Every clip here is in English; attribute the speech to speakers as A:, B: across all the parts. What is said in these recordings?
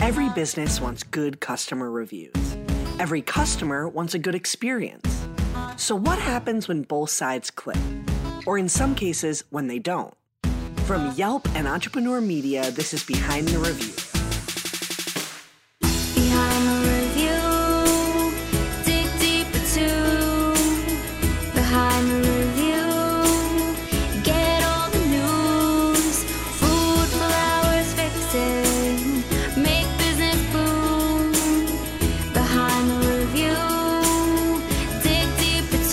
A: Every business wants good customer reviews. Every customer wants a good experience. So what happens when both sides click? Or in some cases, when they don't? From Yelp and Entrepreneur Media, this is Behind the Review.
B: Behind the review, dig deeper too. Behind the review, get all the news. Food, flowers, fixing, make business boom. Behind the review, dig deeper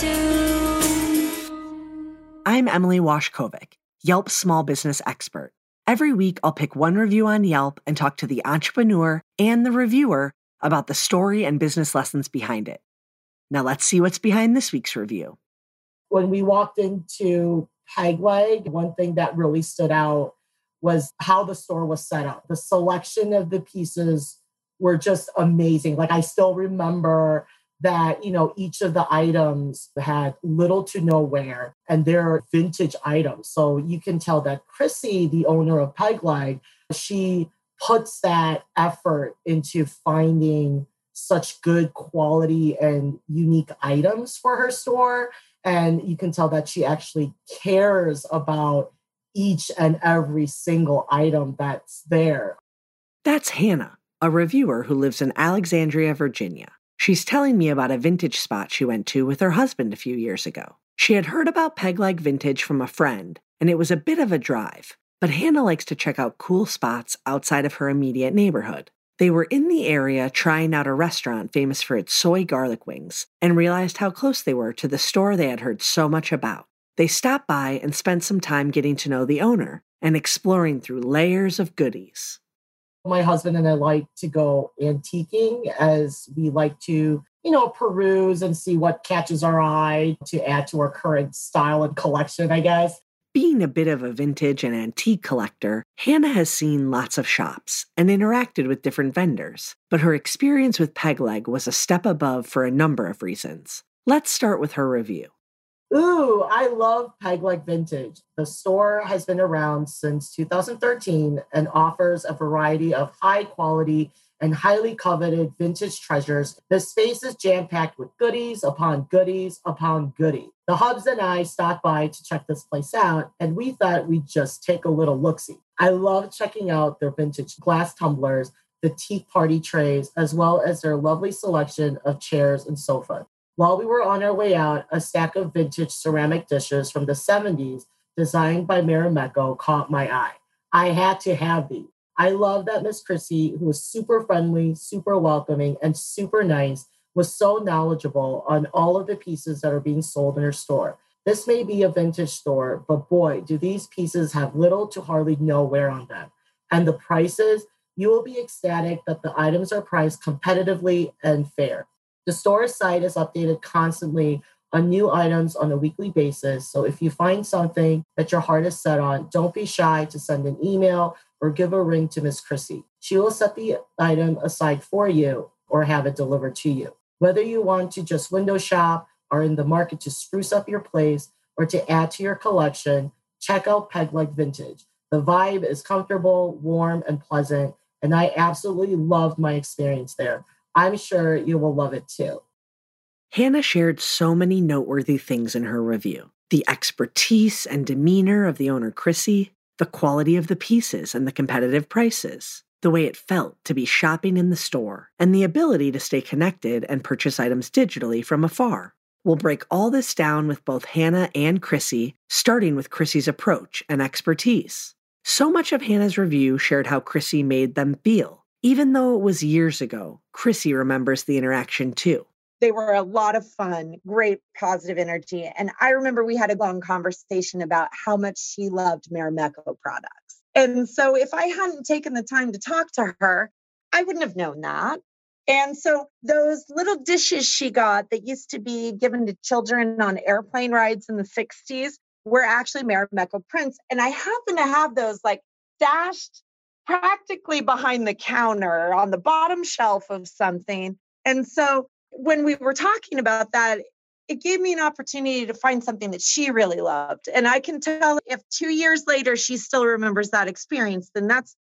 B: too.
A: I'm Emily Washkovic, Yelp's small business expert. Every week, I'll pick one review on Yelp and talk to the entrepreneur and the reviewer about the story and business lessons behind it. Now let's see what's behind this week's review.
C: When we walked into Peg Leg, one thing that really stood out was how the store was set up. The selection of the pieces were just amazing. Like, I still remember that, each of the items had little to no wear, and they're vintage items. So you can tell that Chrissy, the owner of Peg Leg, she puts that effort into finding such good quality and unique items for her store. And you can tell that she actually cares about each and every single item that's there.
A: That's Hannah, a reviewer who lives in Alexandria, Virginia. She's telling me about a vintage spot she went to with her husband a few years ago. She had heard about Peg Leg Vintage from a friend, and it was a bit of a drive. But Hannah likes to check out cool spots outside of her immediate neighborhood. They were in the area trying out a restaurant famous for its soy garlic wings and realized how close they were to the store they had heard so much about. They stopped by and spent some time getting to know the owner and exploring through layers of goodies.
C: My husband and I like to go antiquing, as we like to, peruse and see what catches our eye to add to our current style and collection, I guess.
A: Being a bit of a vintage and antique collector, Hannah has seen lots of shops and interacted with different vendors, but her experience with Peg Leg was a step above for a number of reasons. Let's start with her review.
C: Ooh, I love Peg Leg Vintage. The store has been around since 2013 and offers a variety of high quality and highly coveted vintage treasures. The space is jam-packed with goodies upon goodies upon goodies. The Hubs and I stopped by to check this place out, and we thought we'd just take a little look-see. I love checking out their vintage glass tumblers, the tea party trays, as well as their lovely selection of chairs and sofas. While we were on our way out, a stack of vintage ceramic dishes from the 70s designed by Marimekko caught my eye. I had to have these. I love that Miss Chrissy, who was super friendly, super welcoming, and super nice, was so knowledgeable on all of the pieces that are being sold in her store. This may be a vintage store, but boy, do these pieces have little to hardly no wear on them. And the prices, you will be ecstatic that the items are priced competitively and fair. The store site is updated constantly on new items on a weekly basis. So if you find something that your heart is set on, don't be shy to send an email or give a ring to Miss Chrissy. She will set the item aside for you or have it delivered to you. Whether you want to just window shop, are in the market to spruce up your place, or to add to your collection, check out Peg Leg Vintage. The vibe is comfortable, warm, and pleasant, and I absolutely loved my experience there. I'm sure you will love it too.
A: Hannah shared so many noteworthy things in her review. The expertise and demeanor of the owner, Chrissy, the quality of the pieces and the competitive prices, the way it felt to be shopping in the store, and the ability to stay connected and purchase items digitally from afar. We'll break all this down with both Hannah and Chrissy, starting with Chrissy's approach and expertise. So much of Hannah's review shared how Chrissy made them feel. Even though it was years ago, Chrissy remembers the interaction too.
D: They were a lot of fun, great positive energy. And I remember we had a long conversation about how much she loved Marimekko products. And so if I hadn't taken the time to talk to her, I wouldn't have known that. And so those little dishes she got that used to be given to children on airplane rides in the 60s were actually Marimekko prints. And I happen to have those stashed practically behind the counter on the bottom shelf of something. And so when we were talking about that, it gave me an opportunity to find something that she really loved. And I can tell if 2 years later, she still remembers that experience, then that's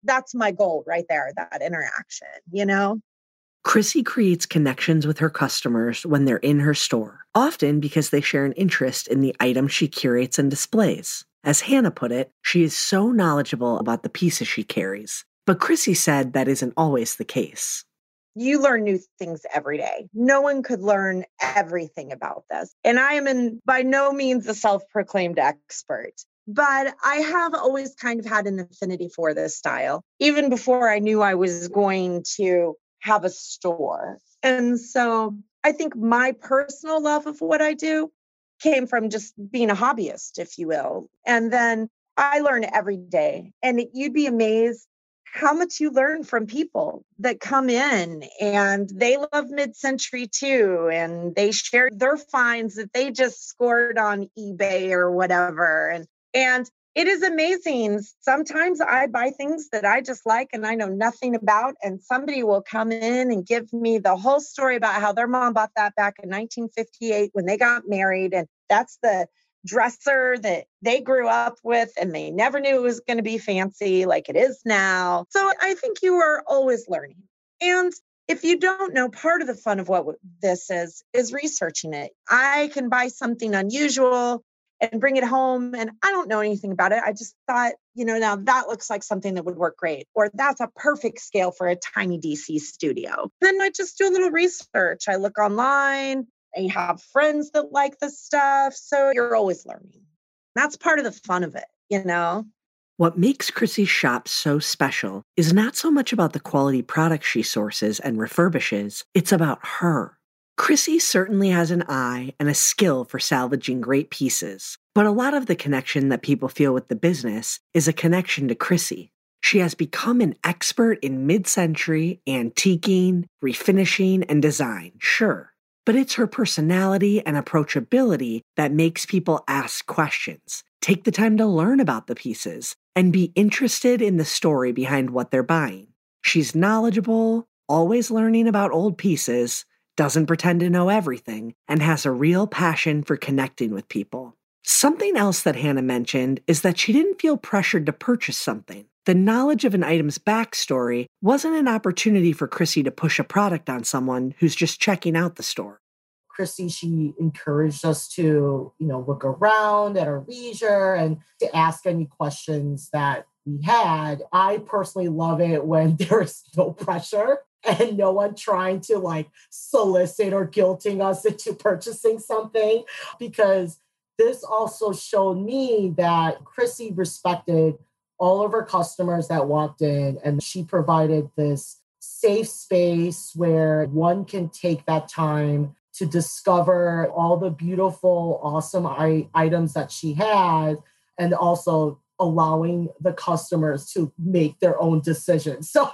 D: that's my goal right there, that interaction, you know?
A: Chrissy creates connections with her customers when they're in her store, often because they share an interest in the items she curates and displays. As Hannah put it, she is so knowledgeable about the pieces she carries. But Chrissy said that isn't always the case.
D: You learn new things every day. No one could learn everything about this. And I am by no means a self-proclaimed expert, but I have always kind of had an affinity for this style, even before I knew I was going to have a store. And so I think my personal love of what I do came from just being a hobbyist, if you will. And then I learn every day. And you'd be amazed how much you learn from people that come in and they love mid-century too. And they share their finds that they just scored on eBay or whatever. And it is amazing. Sometimes I buy things that I just like and I know nothing about, and somebody will come in and give me the whole story about how their mom bought that back in 1958 when they got married. And that's the dresser that they grew up with and they never knew it was going to be fancy like it is now. So I think you are always learning. And if you don't know, part of the fun of what this is researching it. I can buy something unusual and bring it home, and I don't know anything about it. I just thought, now that looks like something that would work great, or that's a perfect scale for a tiny DC studio. Then I just do a little research. I look online. I have friends that like the stuff. So you're always learning. That's part of the fun of it,
A: What makes Chrissy's shop so special is not so much about the quality products she sources and refurbishes, it's about her. Chrissy certainly has an eye and a skill for salvaging great pieces, but a lot of the connection that people feel with the business is a connection to Chrissy. She has become an expert in mid-century antiquing, refinishing, and design, sure. But it's her personality and approachability that makes people ask questions, take the time to learn about the pieces, and be interested in the story behind what they're buying. She's knowledgeable, always learning about old pieces, doesn't pretend to know everything, and has a real passion for connecting with people. Something else that Hannah mentioned is that she didn't feel pressured to purchase something. The knowledge of an item's backstory wasn't an opportunity for Chrissy to push a product on someone who's just checking out the store.
C: Chrissy, she encouraged us to, look around at our leisure and to ask any questions that we had. I personally love it when there's no pressure and no one trying to solicit or guilting us into purchasing something, because this also showed me that Chrissy respected all of her customers that walked in, and she provided this safe space where one can take that time to discover all the beautiful, awesome items that she had, and also allowing the customers to make their own decisions. So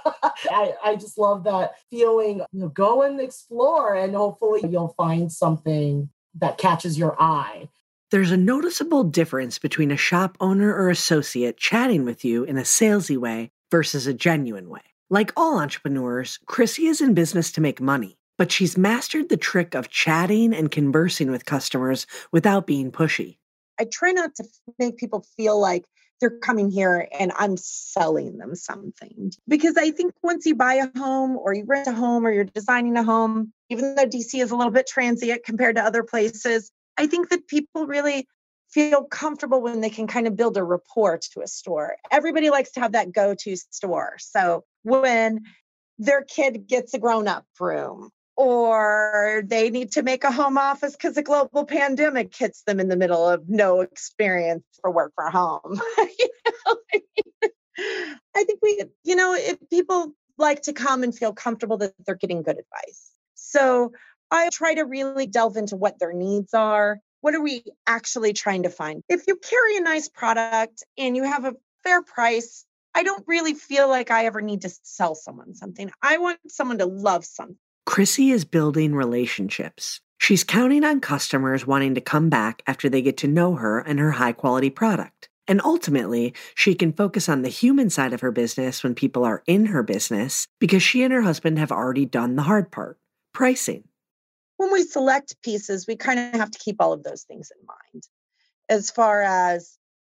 C: I just love that feeling. Go and explore, and hopefully you'll find something that catches your eye.
A: There's a noticeable difference between a shop owner or associate chatting with you in a salesy way versus a genuine way. Like all entrepreneurs, Chrissy is in business to make money, but she's mastered the trick of chatting and conversing with customers without being pushy.
D: I try not to make people feel like they're coming here and I'm selling them something. Because I think once you buy a home or you rent a home or you're designing a home, even though DC is a little bit transient compared to other places, I think that people really feel comfortable when they can kind of build a rapport to a store. Everybody likes to have that go-to store. So when their kid gets a grown-up room, or they need to make a home office because a global pandemic hits them in the middle of no experience for work from home. I think if people like to come and feel comfortable that they're getting good advice. So I try to really delve into what their needs are. What are we actually trying to find? If you carry a nice product and you have a fair price, I don't really feel like I ever need to sell someone something. I want someone to love something.
A: Chrissy is building relationships. She's counting on customers wanting to come back after they get to know her and her high-quality product. And ultimately, she can focus on the human side of her business when people are in her business because she and her husband have already done the hard part, pricing.
D: When we select pieces, we kind of have to keep all of those things in mind. As far as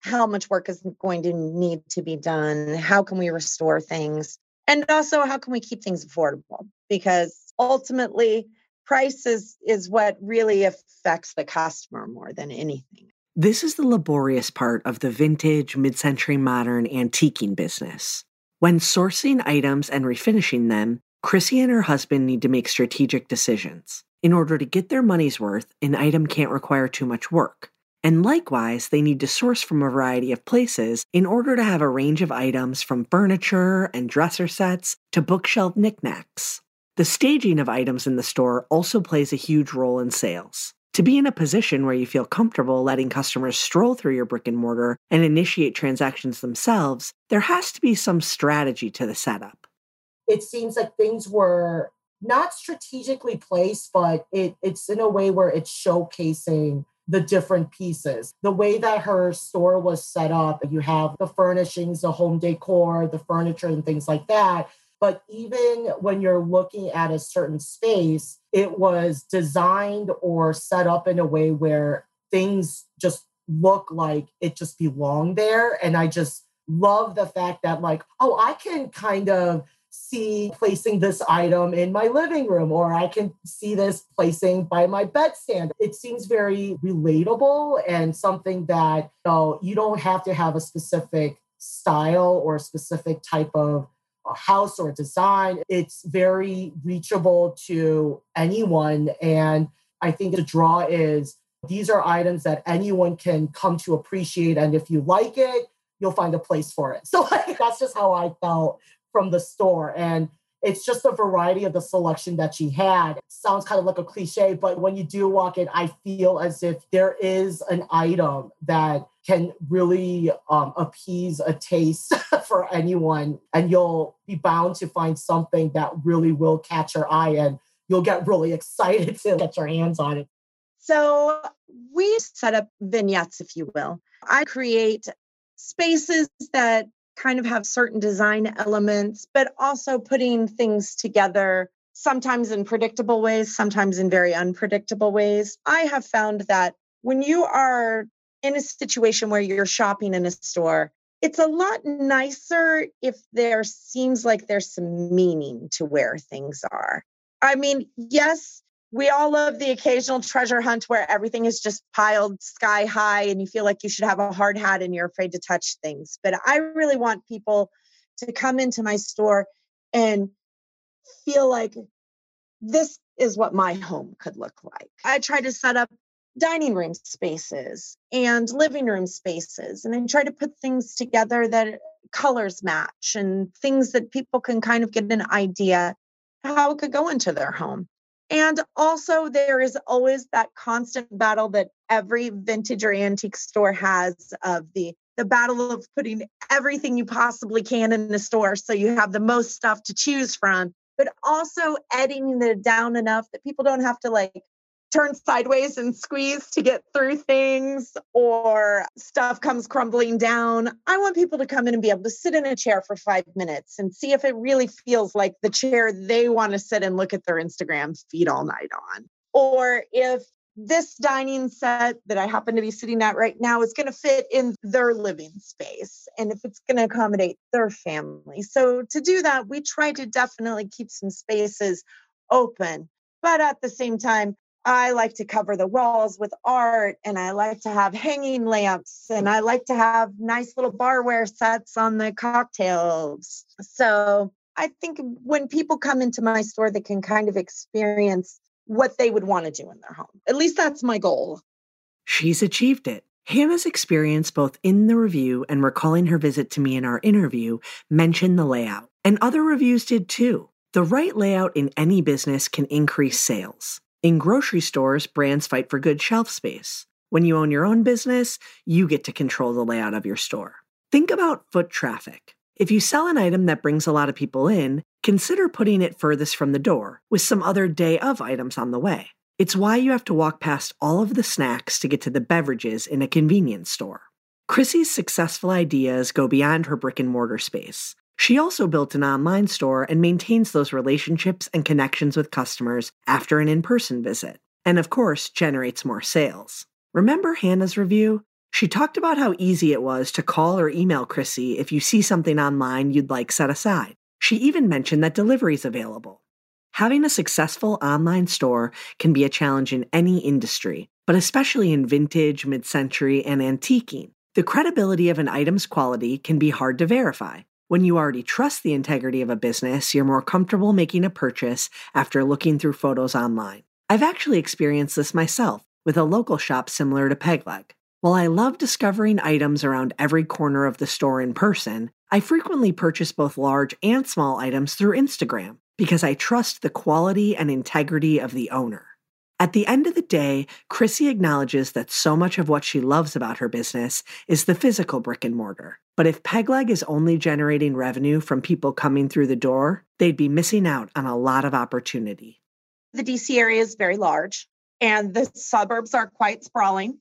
D: how much work is going to need to be done? How can we restore things? And also, how can we keep things affordable? Because ultimately, price is what really affects the customer more than anything.
A: This is the laborious part of the vintage, mid-century modern antiquing business. When sourcing items and refinishing them, Chrissy and her husband need to make strategic decisions. In order to get their money's worth, an item can't require too much work. And likewise, they need to source from a variety of places in order to have a range of items from furniture and dresser sets to bookshelf knickknacks. The staging of items in the store also plays a huge role in sales. To be in a position where you feel comfortable letting customers stroll through your brick and mortar and initiate transactions themselves, there has to be some strategy to the setup.
C: It seems like things were not strategically placed, but it's in a way where it's showcasing the different pieces. The way that her store was set up, you have the furnishings, the home decor, the furniture, and things like that. But even when you're looking at a certain space, it was designed or set up in a way where things just look like it just belonged there. And I just love the fact that I can kind of see placing this item in my living room, or I can see this placing by my bedstand. It seems very relatable and something that you don't have to have a specific style or a specific type of a house or design. It's very reachable to anyone. And I think the draw is these are items that anyone can come to appreciate. And if you like it, you'll find a place for it. So that's just how I felt from the store. And it's just a variety of the selection that she had. It sounds kind of like a cliche, but when you do walk in, I feel as if there is an item that can really appease a taste for anyone. And you'll be bound to find something that really will catch your eye and you'll get really excited to get your hands on it.
D: So we set up vignettes, if you will. I create spaces that kind of have certain design elements, but also putting things together, sometimes in predictable ways, sometimes in very unpredictable ways. I have found that when you are in a situation where you're shopping in a store, it's a lot nicer if there seems like there's some meaning to where things are. I mean, yes, we all love the occasional treasure hunt where everything is just piled sky high and you feel like you should have a hard hat and you're afraid to touch things. But I really want people to come into my store and feel like this is what my home could look like. I try to set up dining room spaces and living room spaces, and I try to put things together that colors match and things that people can kind of get an idea how it could go into their home. And also there is always that constant battle that every vintage or antique store has of the battle of putting everything you possibly can in the store so you have the most stuff to choose from, but also editing it down enough that people don't have to turn sideways and squeeze to get through things or stuff comes crumbling down. I want people to come in and be able to sit in a chair for 5 minutes and see if it really feels like the chair they want to sit and look at their Instagram feed all night on. Or if this dining set that I happen to be sitting at right now is going to fit in their living space and if it's going to accommodate their family. So to do that, we try to definitely keep some spaces open, but at the same time, I like to cover the walls with art and I like to have hanging lamps and I like to have nice little barware sets on the cocktails. So I think when people come into my store, they can kind of experience what they would want to do in their home. At least that's my goal.
A: She's achieved it. Hannah's experience both in the review and recalling her visit to me in our interview mentioned the layout. And other reviews did too. The right layout in any business can increase sales. In grocery stores, brands fight for good shelf space. When you own your own business, you get to control the layout of your store. Think about foot traffic. If you sell an item that brings a lot of people in, consider putting it furthest from the door with some other day of items on the way. It's why you have to walk past all of the snacks to get to the beverages in a convenience store. Chrissy's successful ideas go beyond her brick and mortar space. She also built an online store and maintains those relationships and connections with customers after an in-person visit, and of course, generates more sales. Remember Hannah's review? She talked about how easy it was to call or email Chrissy if you see something online you'd like set aside. She even mentioned that delivery's available. Having a successful online store can be a challenge in any industry, but especially in vintage, mid-century, and antiquing. The credibility of an item's quality can be hard to verify. When you already trust the integrity of a business, you're more comfortable making a purchase after looking through photos online. I've actually experienced this myself with a local shop similar to Pegleg. While I love discovering items around every corner of the store in person, I frequently purchase both large and small items through Instagram because I trust the quality and integrity of the owner. At the end of the day, Chrissy acknowledges that so much of what she loves about her business is the physical brick and mortar. But if Pegleg is only generating revenue from people coming through the door, they'd be missing out on a lot of opportunity.
D: The DC area is very large and the suburbs are quite sprawling.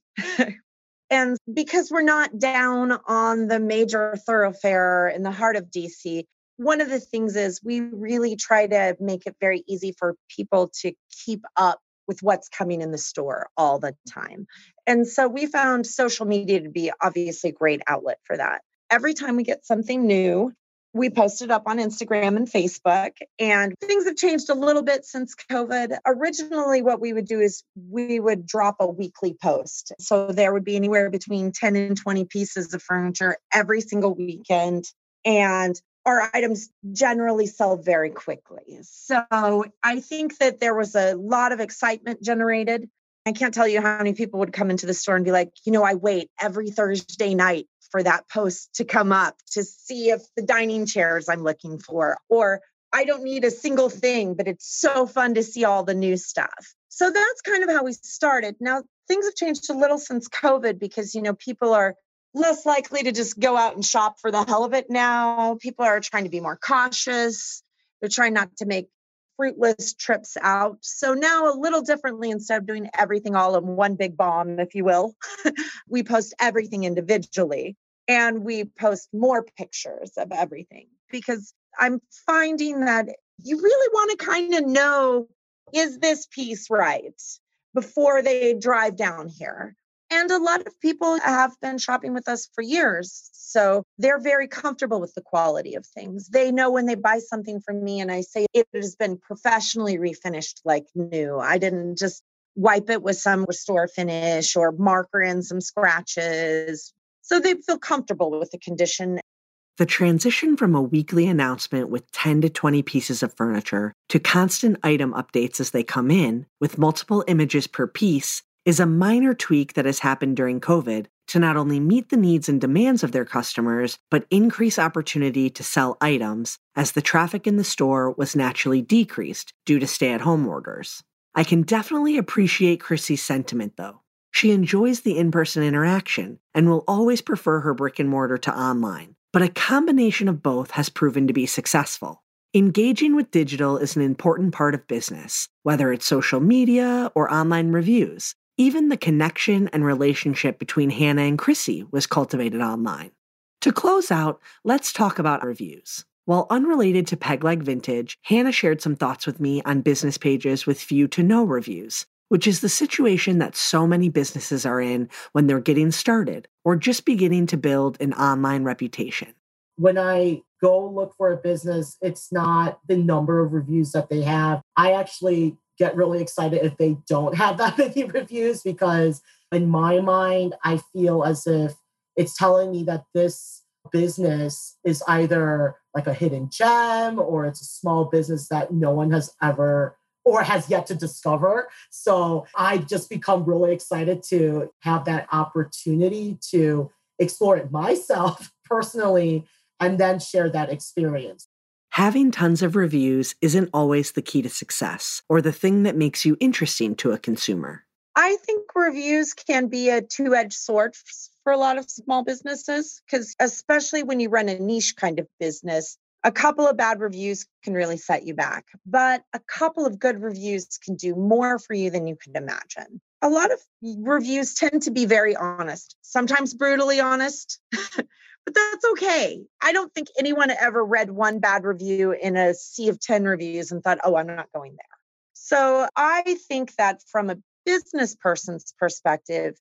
D: And because we're not down on the major thoroughfare in the heart of DC, one of the things is we really try to make it very easy for people to keep up with what's coming in the store all the time. And so we found social media to be obviously a great outlet for that. Every time we get something new, we post it up on Instagram and Facebook, and things have changed a little bit since COVID. Originally, what we would do is we would drop a weekly post. So there would be anywhere between 10 and 20 pieces of furniture every single weekend. And our items generally sell very quickly. So I think that there was a lot of excitement generated. I can't tell you how many people would come into the store and be like, I wait every Thursday night for that post to come up to see if the dining chairs I'm looking for, or I don't need a single thing, but it's so fun to see all the new stuff. So that's kind of how we started. Now, things have changed a little since COVID because, people are less likely to just go out and shop for the hell of it now. People are trying to be more cautious. They're trying not to make fruitless trips out. So now a little differently, instead of doing everything all in one big bomb, if you will, we post everything individually and we post more pictures of everything because I'm finding that you really want to kind of know, is this piece right before they drive down here? And a lot of people have been shopping with us for years. So they're very comfortable with the quality of things. They know when they buy something from me and I say it has been professionally refinished like new. I didn't just wipe it with some restore finish or marker in some scratches. So they feel comfortable with the condition.
A: The transition from a weekly announcement with 10 to 20 pieces of furniture to constant item updates as they come in, with multiple images per piece, is a minor tweak that has happened during COVID to not only meet the needs and demands of their customers, but increase opportunity to sell items as the traffic in the store was naturally decreased due to stay-at-home orders. I can definitely appreciate Chrissy's sentiment, though. She enjoys the in-person interaction and will always prefer her brick and mortar to online, but a combination of both has proven to be successful. Engaging with digital is an important part of business, whether it's social media or online reviews. Even the connection and relationship between Hannah and Chrissy was cultivated online. To close out, let's talk about reviews. While unrelated to Pegleg Vintage, Hannah shared some thoughts with me on business pages with few to no reviews, which is the situation that so many businesses are in when they're getting started or just beginning to build an online reputation.
C: When I go look for a business, it's not the number of reviews that they have. I actually get really excited if they don't have that many reviews because in my mind, I feel as if it's telling me that this business is either like a hidden gem or it's a small business that no one has ever or has yet to discover. So I just become really excited to have that opportunity to explore it myself personally and then share that experience.
A: Having tons of reviews isn't always the key to success or the thing that makes you interesting to a consumer.
D: I think reviews can be a two-edged sword for a lot of small businesses, because especially when you run a niche kind of business, a couple of bad reviews can really set you back, but a couple of good reviews can do more for you than you could imagine. A lot of reviews tend to be very honest, sometimes brutally honest, but that's okay. I don't think anyone ever read one bad review in a sea of 10 reviews and thought, oh, I'm not going there. So I think that from a business person's perspective,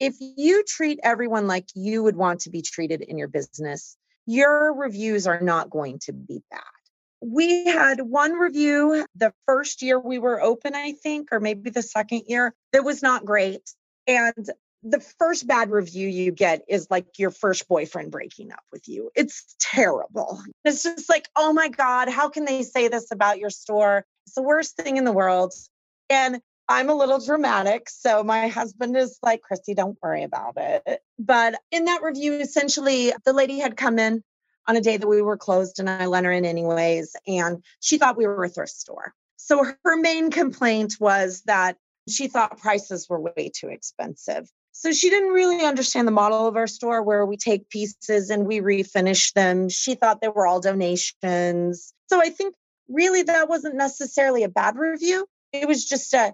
D: If you treat everyone like you would want to be treated in your business, your reviews are not going to be bad. We had one review the first year we were open, I think, or maybe the second year, that was not great. And the first bad review you get is like your first boyfriend breaking up with you. It's terrible. It's just like, oh my God, how can they say this about your store? It's the worst thing in the world. And I'm a little dramatic. So my husband is like, Christy, don't worry about it. But in that review, essentially, the lady had come in on a day that we were closed and I let her in anyways. And she thought we were a thrift store. So her main complaint was that she thought prices were way too expensive. So she didn't really understand the model of our store where we take pieces and we refinish them. She thought they were all donations. So I think really that wasn't necessarily a bad review. It was just a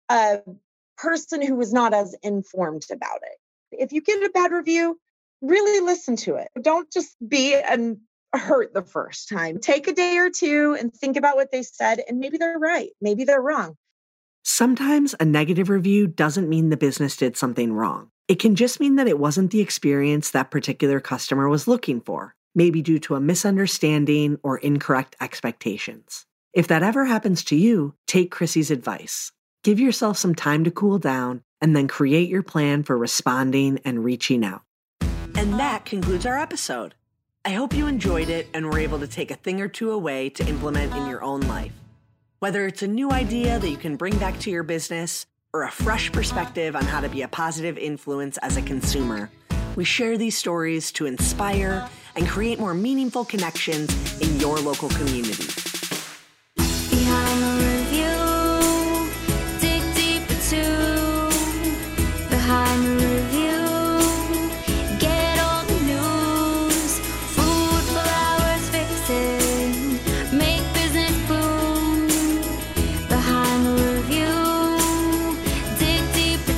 D: person who was not as informed about it. If you get a bad review, really listen to it. Don't just be hurt the first time. Take a day or two and think about what they said, and maybe they're right. Maybe they're wrong.
A: Sometimes a negative review doesn't mean the business did something wrong. It can just mean that it wasn't the experience that particular customer was looking for, maybe due to a misunderstanding or incorrect expectations. If that ever happens to you, take Chrissy's advice. Give yourself some time to cool down and then create your plan for responding and reaching out. And that concludes our episode. I hope you enjoyed it and were able to take a thing or two away to implement in your own life. Whether it's a new idea that you can bring back to your business or a fresh perspective on how to be a positive influence as a consumer, we share these stories to inspire and create more meaningful connections in your local community.
B: Behind the review, dig deeper too. Behind the review, get all the news. Food, flowers, fixing, make business boom. Behind the review, dig deeper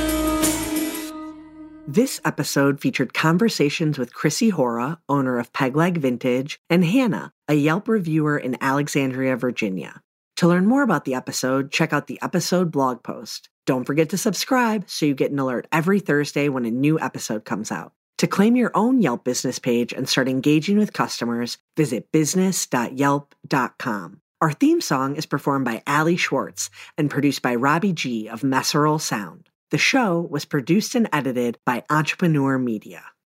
B: too.
A: This episode featured conversations with Chrissy Hora, owner of Pegleg Vintage, and Hannah, a Yelp reviewer in Alexandria, Virginia. To learn more about the episode, check out the episode blog post. Don't forget to subscribe so you get an alert every Thursday when a new episode comes out. To claim your own Yelp business page and start engaging with customers, visit business.yelp.com. Our theme song is performed by Ali Schwartz and produced by Robbie G of Messerol Sound. The show was produced and edited by Entrepreneur Media.